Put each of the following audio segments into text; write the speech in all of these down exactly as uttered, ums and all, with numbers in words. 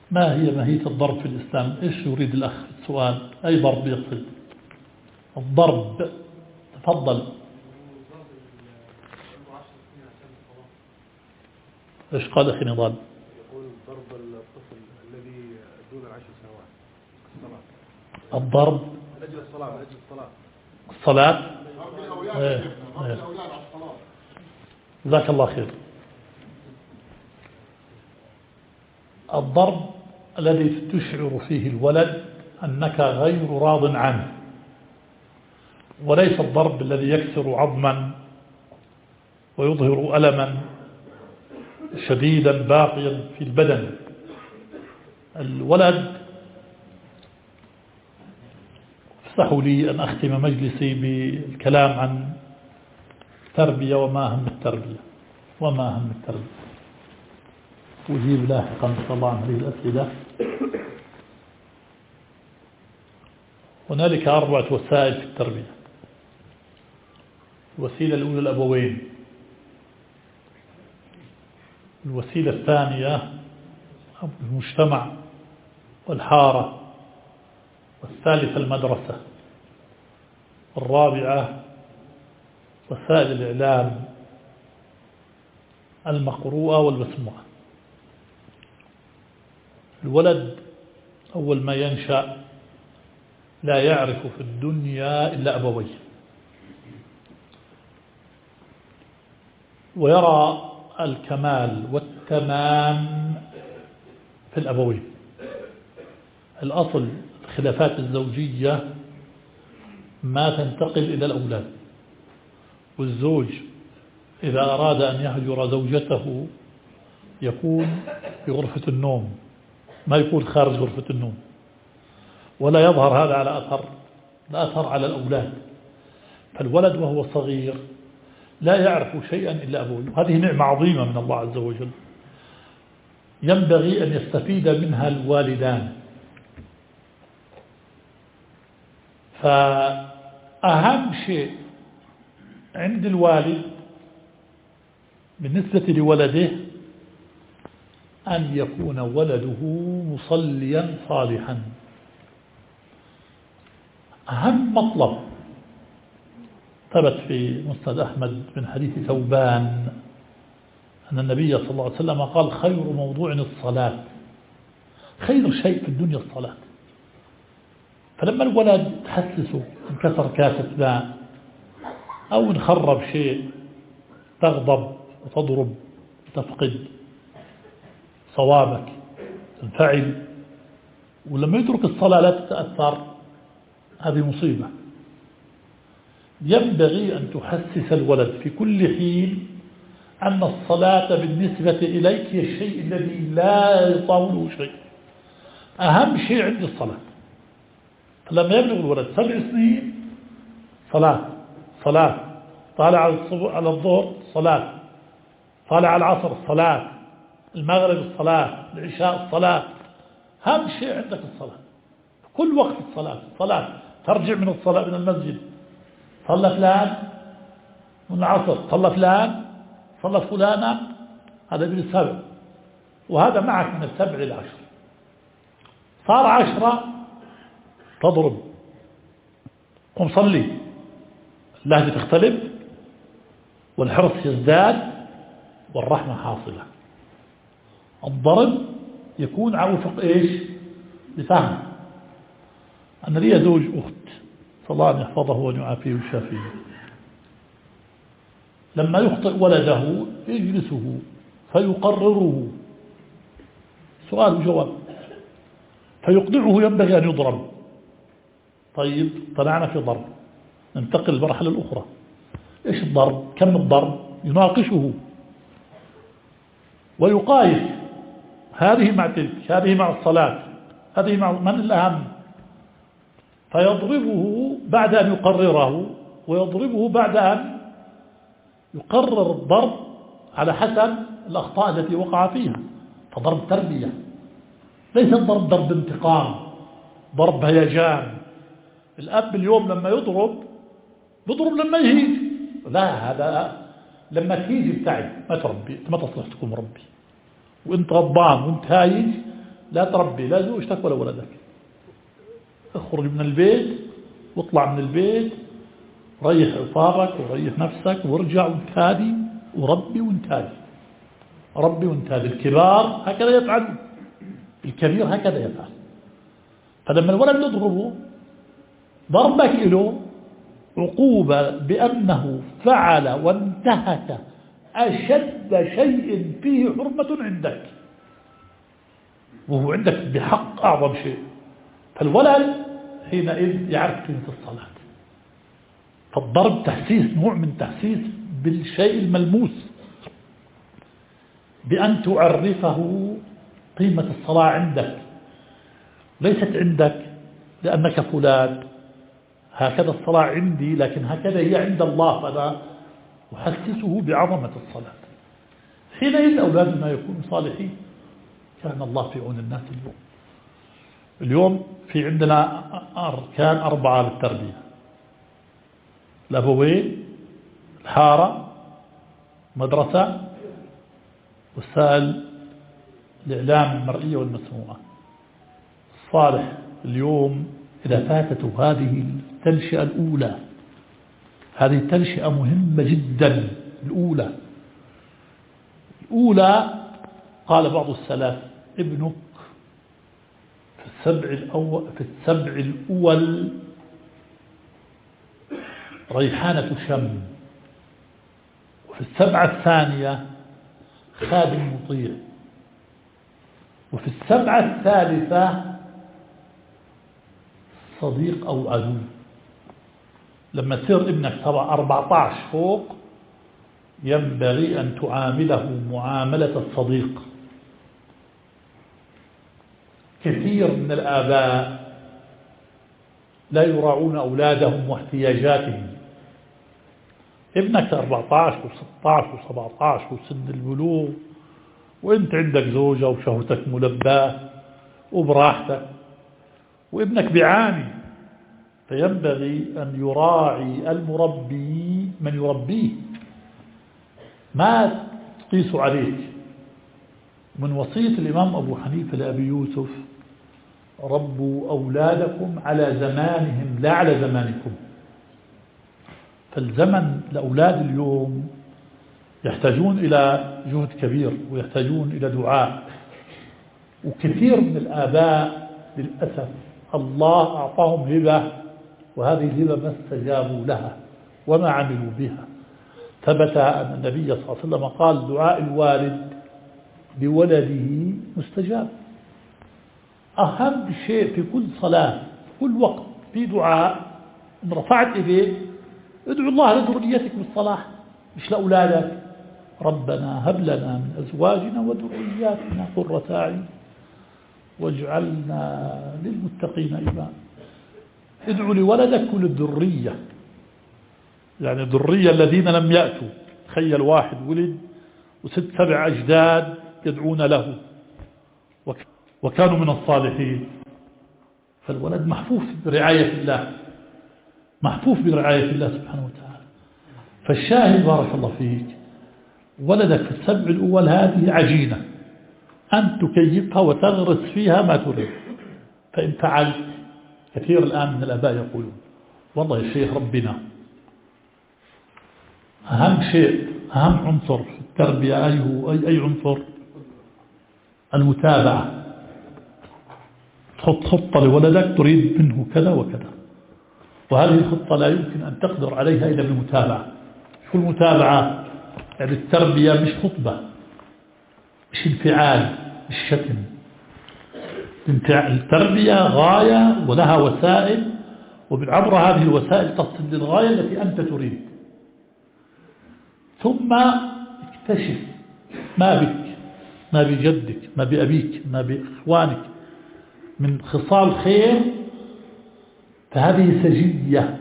ما هي ماهية الضرب في الإسلام؟ إيش يريد الأخ السؤال؟ أي ضرب يقصد؟ الضرب، تفضل. إيش قال أخي نضال؟ يقول ضرب الطفل الذي دون العشر سنوات الصلاة. الضرب لأجل الصلاة لأجل الصلاة الصلاة. إيه. إيه. جزاك الله خير. الضرب الذي تشعر فيه الولد أنك غير راض عنه، وليس الضرب الذي يكسر عظما ويظهر ألما شديدا باقيا في البدن. الولد، اسمحوا لي أن أختم مجلسي بالكلام عن التربية وما أهم التربية وما أهم التربية، وجيب لاحقا إن شاء الله عن هذه الأسئلة. هنالك أربعة وسائل في التربية. الوسيلة الأولى الأبوين، الوسيلة الثانية المجتمع والحارة، والثالثة المدرسة، الرابعة وسائل الإعلام المقروءة والمسموعة. الولد أول ما ينشأ لا يعرف في الدنيا إلا أبويه، ويرى الكمال والتمام في الأبوين. الأصل الخلافات الزوجية ما تنتقل إلى الأولاد، والزوج إذا أراد أن يهجر زوجته يكون في غرفة النوم، ما يكون خارج غرفة النوم، ولا يظهر هذا على أثر لا أثر على الأولاد. فالولد وهو صغير لا يعرف شيئا إلا أبوه. هذه نعمة عظيمة من الله عز وجل، ينبغي أن يستفيد منها الوالدان. فأهم شيء عند الوالد بالنسبة لولده أن يكون ولده مصليا صالحا. أهم مطلب ثبت في مسند أحمد من حديث ثوبان أن النبي صلى الله عليه وسلم قال: خير موضوع الصلاة، خير شيء في الدنيا الصلاة. فلما الولد تحسسه انكسر كاسة ماء أو انخرب شيء تغضب وتضرب وتفقد صوابك، تنفعل، ولما يترك الصلاة لا تتأثر، هذه مصيبة. ينبغي أن تحسس الولد في كل حين أن الصلاة بالنسبة إليك هي الشيء الذي لا يطاوله شيء، أهم شيء عند الصلاة. فلما يبلغ الولد سبع سنين صلاة صلاة، طالع على الظهر صلاة، طالع على العصر صلاة، المغرب الصلاة، العشاء الصلاة، أهم شيء عندك الصلاة. كل وقت الصلاة صلاة. ترجع من الصلاة من المسجد صلى فلان، من العصر صلى فلان، صلى فلانة، هذا من السبع، وهذا معك من السبع للعشر. صار عشرة تضرب، قم صلي، اللهجة تختلف والحرص يزداد والرحمة حاصلة. الضرب يكون على وفق إيش؟ بفهم. أنا لي زوج أخت صلى الله أن يحفظه وأن يعافيه ويشافيه، لما يخطئ ولده يجلسه فيقرره سؤال وجواب فيقنعه ينبغي أن يضرب. طيب طلعنا في ضرب، ننتقل للمرحلة الأخرى. إيش الضرب؟ كم الضرب؟ يناقشه ويقايس، هذه مع تلك، هذه مع الصلاة، هذه مع من الأهم، فيضربه بعد أن يقرره، ويضربه بعد أن يقرر الضرب على حسب الأخطاء التي وقع فيها. فضرب تربية، ليس الضرب ضرب انتقام، ضرب هيجان. الأب اليوم لما يضرب بيضرب لما يهيج، لا، هذا لما تيجي ابتعد، ما تربي، ما تصلح تكون مربي. وانت غضبان وانت هايج لا تربي لا زوجتك ولا ولدك، اخرج من البيت واطلع من البيت، ريح أعصابك وريح نفسك وارجع وانتادي وربي وانتادي، ربي وانتادي. الكبار هكذا يفعلون، الكبير هكذا يفعل. فلما الولد نضربه ضربك له عقوبة بأنه فعل وانتهك أشد شيء فيه حرمة عندك، وهو عندك بحق أعظم شيء. فالولد حينئذ يعرف قيمة الصلاة. فالضرب تحسيس، نوع من تحسيس بالشيء الملموس، بأن تعرفه قيمة الصلاة عندك، ليست عندك لأنك فلان هكذا الصلاة عندي، لكن هكذا هي عند الله، فأنا أحسسه بعظمة الصلاة. حينئذ أولادنا يكونوا صالحين. كان الله في عون الناس. اليوم اليوم في عندنا أركان أربعة للتربية: الأبوين، الحارة، مدرسة، وسائل الإعلام المرئية والمسموعة. الصالح اليوم إذا فاتته هذه التنشئة الأولى، هذه التنشئة مهمة جدا. الأولى الأولى قال بعض السلف: ابنك في السبع الأول في السبع الأول ريحانة شم، وفي السبعة الثانية خادم مطيع، وفي السبعة الثالثة صديق أو عدو. لما تصير ابنك أربعة عشر فوق ينبغي أن تعامله معاملة الصديق. كثير من الآباء لا يراعون أولادهم واحتياجاتهم. ابنك أربعة عشر وستة عشر وسبعة عشر وسن البلوغ، وانت عندك زوجة وشهوتك ملباة وبراحتك، وابنك بيعاني، فينبغي أن يراعي المربي من يربيه، ما تقيس عليك. من وصية الإمام أبو حنيفة لأبي يوسف: ربوا أولادكم على زمانهم لا على زمانكم. فالزمن لأولاد اليوم يحتاجون إلى جهد كبير، ويحتاجون إلى دعاء. وكثير من الآباء للأسف الله أعطاهم هبة، وهذه الهبة ما استجابوا لها وما عملوا بها. ثبت أن النبي صلى الله عليه وسلم قال: دعاء الوالد بولده مستجاب. أهم شيء في كل صلاة كل وقت في دعاء. إن رفعت إيديك ادعو الله لذريتك بالصلاح، مش لأولادك. ربنا هب لنا من أزواجنا وذرياتنا قرة أعين واجعلنا للمتقين إماما. ادعو لولدك وللذرية، يعني الذرية الذين لم يأتوا. تخيل واحد ولد وست سبع أجداد يدعون له وكانوا من الصالحين. فالولد محفوف برعاية الله، محفوف برعاية الله سبحانه وتعالى. فالشاهد بارك الله فيك، ولدك في السبع الأول هذه عجينة أن تكيفها وتغرس فيها ما تريد. فإن فعلت، كثير الآن من الآباء يقولون: والله يا شيخ ربنا أهم شيء، أهم عنصر في التربية أي هو أي, أي عنصر؟ المتابعة. تحط خطة لولدك تريد منه كذا وكذا، وهذه الخطة لا يمكن أن تقدر عليها إلا بالمتابعة. شو المتابعة؟ يعني التربية مش خطبة، مش انفعال، مش شتم. التربية غاية ولها وسائل، وبالعبر هذه الوسائل تصل للغاية التي أنت تريد. ثم اكتشف ما بك، ما بجدك، ما بأبيك، ما بإخوانك من خصال خير، فهذه سجية.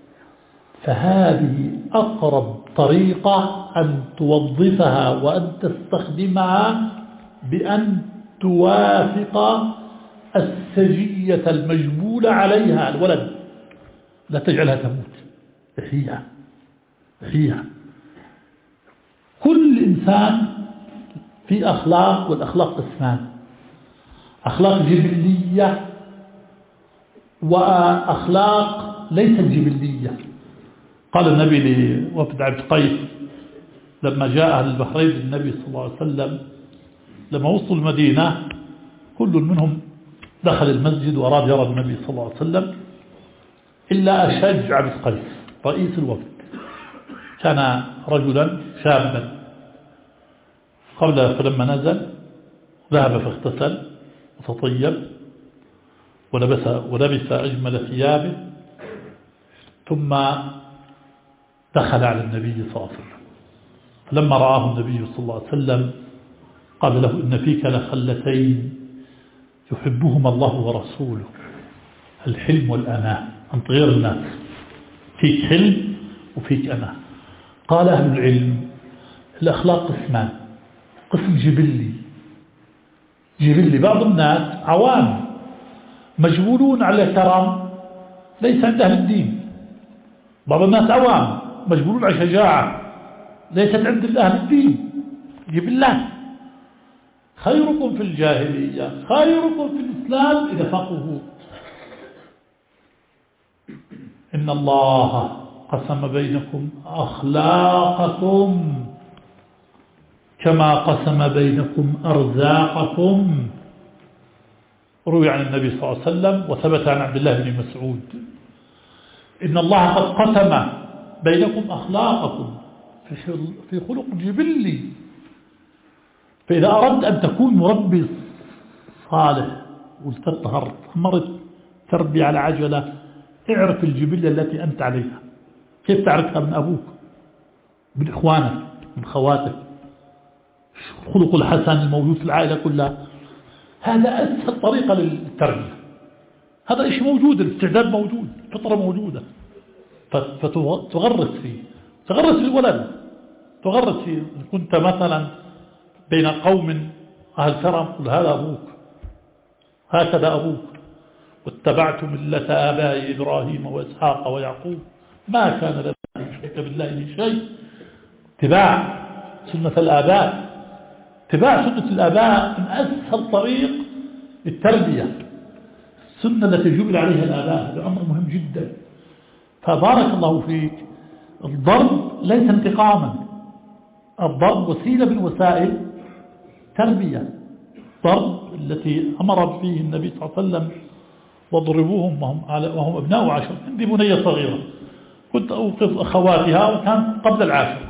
فهذه أقرب طريقة أن توظفها وأن تستخدمها بأن توافق السجية المجبولة عليها الولد. لا تجعلها تموت، احييها احييها. كل إنسان في أخلاق، والأخلاق قسمان: أخلاق جبلية وأخلاق ليست جبلية. قال النبي لوفد عبد قيس لما جاء أهل البحرين للنبي صلى الله عليه وسلم، لما وصلوا المدينة كل منهم دخل المسجد وأراد يرى النبي صلى الله عليه وسلم إلا أشج عبد قيس رئيس الوفد، كان رجلا شابا. قبل فلما نزل ذهب فاغتسل وتطيب ولبس, ولبس أجمل ثيابه، ثم دخل على النبي صلى الله عليه وسلم. فلما رآه النبي صلى الله عليه وسلم قال له إن فيك لخلتين يحبهما الله ورسوله، الحلم والأناة، أنت غير الناس، فيك حلم وفيك أناة. قال أهل العلم الأخلاق قسمان، قسم جبلي جبلي بعض الناس عوام مجبولون على الكرم ليس عند أهل الدين، بعض الناس عوام مجبولون على شجاعة ليست عند أهل الدين. جبلات. خيركم في الجاهلية خيركم في الإسلام إذا فقهوا. إن الله قسم بينكم أخلاقكم كما قسم بينكم أرزاقكم. روي عن النبي صلى الله عليه وسلم وثبت عن عبد الله بن مسعود إن الله قد قسم بينكم أخلاقكم في خلق جبلي، فإذا أردت أن تكون مربي صالح وتطهر مرت تربي على عجلة، اعرف الجبلة التي أنت عليها، كيف تعرفها من أبوك، من إخوانك، من خواتك، خلق الحسن الموجود في العائلة كلها. هذا أسهل طريقة للتربية، هذا إيش موجود، الاستعداد موجود، الفطرة موجودة، فتغرس فيه، تغرس في الولد، تغرس فيه. إن كنت مثلا بين قوم أهل كرم قل هذا أبوك، هكذا أبوك، واتبعت ملة آبائي إبراهيم وإسحاق ويعقوب ما كان لنا أن نشرك بالله من شيء. اتباع سنة الآباء، اتباع سنة الآباء من أسهل طريق للتربية، السنة التي جبل عليها الآباء، هذا أمر مهم جدا. فبارك الله فيك، الضرب ليس انتقاما، الضرب وسيلة من وسائل تربية. ضرب التي أمر فيه النبي صلى الله عليه وسلم واضربوهم وهم, وهم أبناء عشر. عندي بنية صغيرة كنت أوقف أخواتها وكان قبل العاشر،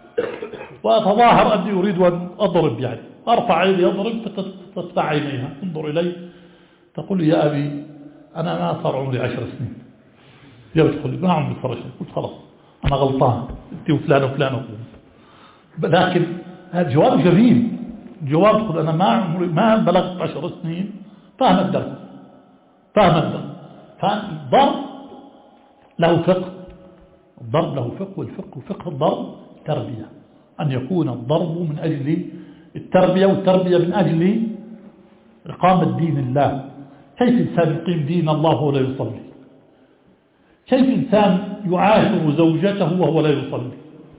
وأتظاهر أني أريد أن أضرب، يعني أرفع عيني أضرب فتفتح عينيها انظر إلي تقول لي يا أبي أنا ما صار عمري عشر سنين. يا بتقول لي ما عمري صار شيء. قلت خلاص أنا غلطان، أنت وفلان وفلان وفلان. لكن هذا جواب جميل، جواب تقول أنا ما عمري ما بلغت عشر سنين، فهم الدرس، فهم الدرس. فالضرب له فقه، الضرب له فقه، والفقه فقه الضرب تربية، أن يكون الضرب من أجل التربية، والتربية من أجل إقامة دين الله. كيف إنسان يقيم دين الله وهو لا يصلي؟ كيف إنسان يعاشر زوجته وهو لا يصلي؟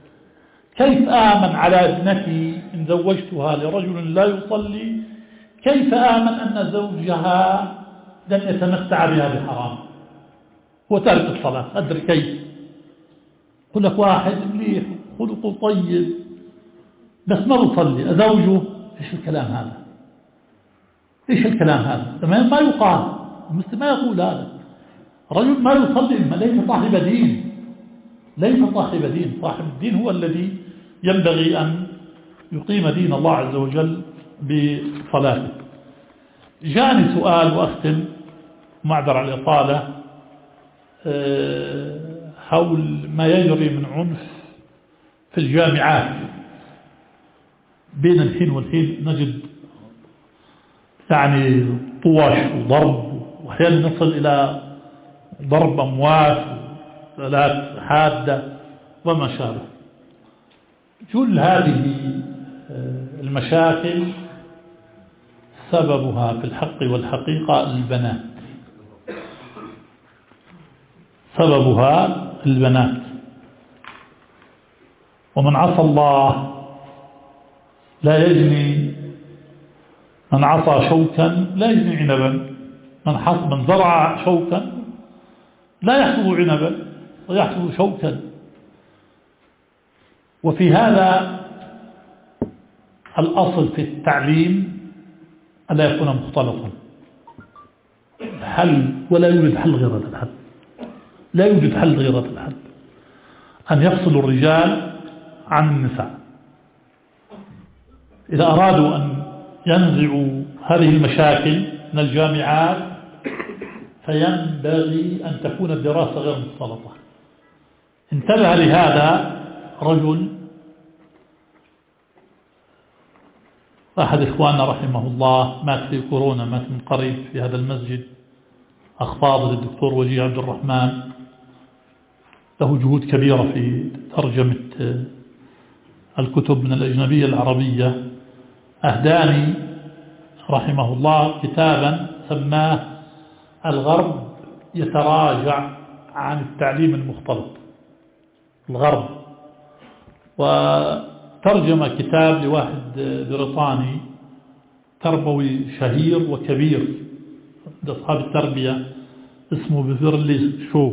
كيف آمن على ابنتي إن زوجتها لرجل لا يصلي؟ كيف آمن أن زوجها لن يتمتع بها بحرام؟ هو تارك الصلاة، أدري كيف. يقول لك واحد مليح خلقه طيب بس ما بيصلي، أزوجه. إيش الكلام هذا؟ إيش الكلام هذا؟ ما يقال، المسلم ما يقول هذا. رجل ما يصلي ليس صاحب دين، ليس صاحب دين. صاحب الدين هو الذي ينبغي أن يقيم دين الله عز وجل بصلاته. جاءني سؤال وأختم معذر على الإطالة حول ما يجري من عنف في الجامعات. بين الحين والحين نجد يعني طواش وضرب، وأحيانا نصل إلى ضرب أموات وآلات حادة وما شابه. كل هذه المشاكل سببها في الحق والحقيقة البنات، سببها البنات. ومن عصى الله لا يجني من عصى شوكا لا يجني عنبا، من, من زرع شوكا لا يحصد عنبا ويحصد شوكا. وفي هذا الأصل في التعليم ألا يكون مختلطا حل، ولا يوجد حل غير هذا الحل، لا يوجد حل غير هذا الحل، أن يفصل الرجال عن النساء. إذا أرادوا أن ينزعوا هذه المشاكل من الجامعات فينبغي أن تكون الدراسة غير مختلطة. انتبه لهذا رجل أحد إخواننا رحمه الله مات في كورونا، مات من قريب في هذا المسجد، أخ فاضل الدكتور وجيه عبد الرحمن، له جهود كبيرة في ترجمة الكتب من الأجنبية العربية. أهداني رحمه الله كتابا سماه الغرب يتراجع عن التعليم المختلط، الغرب، وترجم كتاب لواحد بريطاني تربوي شهير وكبير لأصحاب التربية اسمه بيفرلي شو،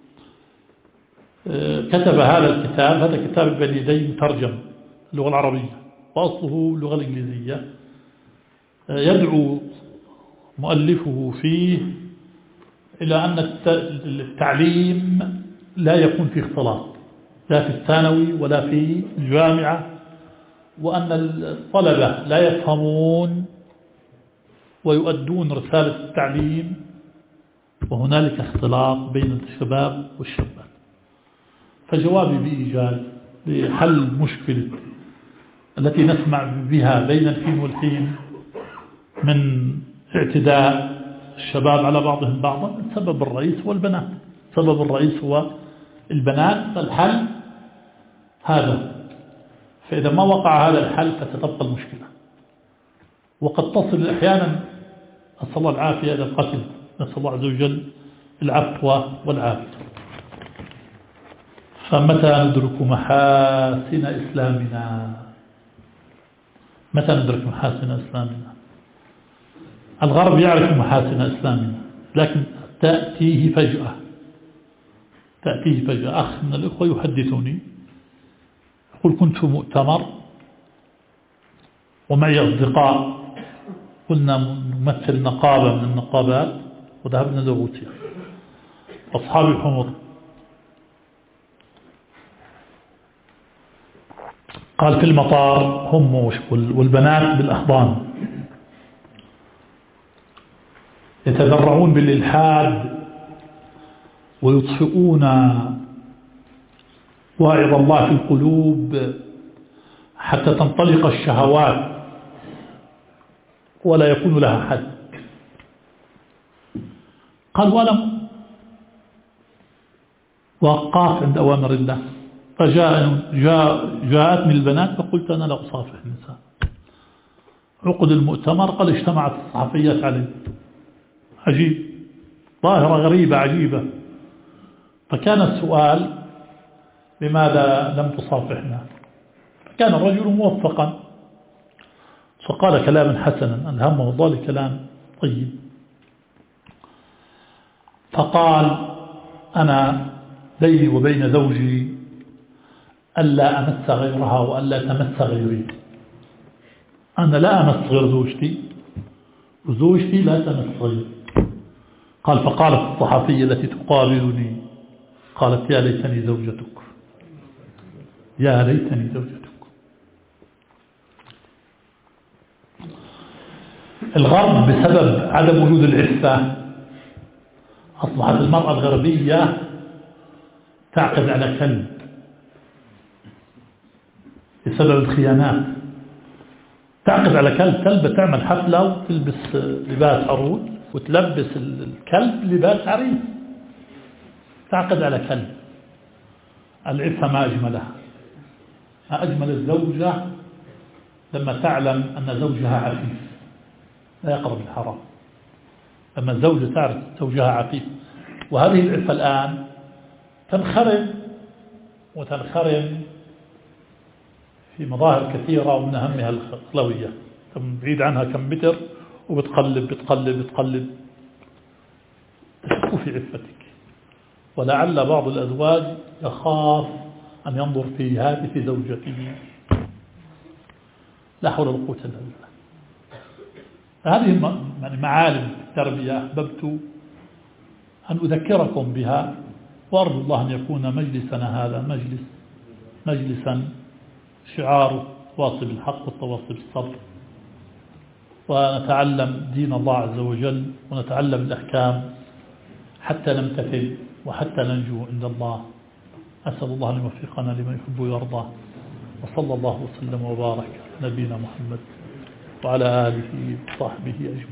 كتب هذا الكتاب. هذا كتاب بين يدي مترجم اللغة العربية وأصله اللغة الإنجليزية. يدعو مؤلفه فيه إلى أن التعليم لا يكون فيه اختلاط، لا في الثانوي ولا في الجامعة، وأن الطلبة لا يفهمون ويؤدون رسالة التعليم، وهنالك اختلاط بين الشباب والشابات. فجوابي بإيجاز لحل مشكلة التي نسمع بها بين الحين والحين من اعتداء الشباب على بعضهم بعضا، السبب الرئيس هو البنات، السبب الرئيس هو البنات. فالحل هذا، فإذا ما وقع هذا الحل فتتبقى المشكلة، وقد تصل أحيانا نسأل الله العافية إلى القتل، نسأل الله عز وجل العفو والعافية. فمتى ندرك محاسن إسلامنا؟ متى ندرك محاسن إسلامنا؟ الغرب يعرف محاسن إسلامنا لكن تأتيه فجأة، تأتيه فجأة. أخ من الإخوة يحدثني يقول كنت في مؤتمر ومعي أصدقاء، كنا نمثل نقابة من النقابات وذهبنا لروسيا، أصحاب الحمر. قال في المطار هم والبنات بالأحضان يتذرعون بالإلحاد ويطفئون واعظ الله في القلوب حتى تنطلق الشهوات ولا يكون لها حد. قال ولم وقاف عند أوامر الله. فجاء جاء جاءتني البنات فقلت أنا لا أصافح النساء. عقد المؤتمر قال اجتمعت الصحفيات عليه. عجيب، ظاهرة غريبة عجيبة. فكان السؤال لماذا لم تصافحنا؟ فكان الرجل موفقا فقال كلاما حسنا ألهمه الله لكلام طيب، فقال أنا بيني وبين زوجي ألا أمس غيرها وألا تمس غيري. أنا لا أمس غير زوجتي وزوجتي لا تمس غيري. قال فقالت الصحفية التي تقابلني قالت يا ليتني زوجتك، يا ليتني زوجتك. الغرب بسبب عدم وجود العفة أصبحت المرأة الغربية تعقد على كلب بسبب الخيانات. تعقد على كلب، كلبة تعمل حفلة وتلبس لباس عروس وتلبس الكلب لباس عريس، تعقد على كلب. العفة ما أجملها، ما أجمل الزوجة لما تعلم أن زوجها عفيف لا يقرب الحرام، لما الزوجة تعرف زوجها عفيف. وهذه العفة الآن تنخرم وتنخرم في مظاهر كثيرة ومن أهمها الخلوية. بعيد عنها كم متر وبتقلب بتقلب بتقلب، تشك في عفتك. ولعل بعض الأزواج يخاف أن ينظر في هاتف زوجته. لا حول ولا قوة إلا بالله. هذه معالم التربية أحببت أن أذكركم بها، وأرجو الله أن يكون مجلسنا هذا مجلس مجلسا شعاره تواصي بالحق والتواصي بالصبر، ونتعلم دين الله عز وجل ونتعلم الأحكام حتى نمتثل وحتى ننجو عند الله. أسأل الله أن يوفقنا لما يحب ويرضى، وصلى الله وسلم وبارك على نبينا محمد وعلى آله وصحبه أجمعين.